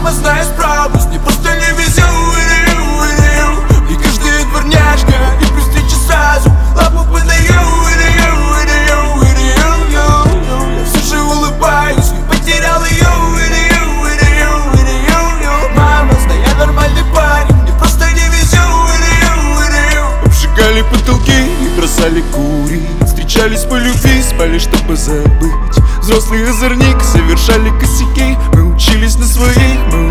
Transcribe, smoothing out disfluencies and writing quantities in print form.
Мама, знай справлюсь, мне просто не везет. И каждая дворняжка и при встрече сразу лапу подаю. Я все же улыбаюсь, не потерял ее. Мама, знай, я нормальный парень, мне просто не везет. Обжигали потолки и бросали курить. Встречались по любви, спали, чтобы забыть. Взрослый озорник, совершали косяки. Мы учились на своих, мы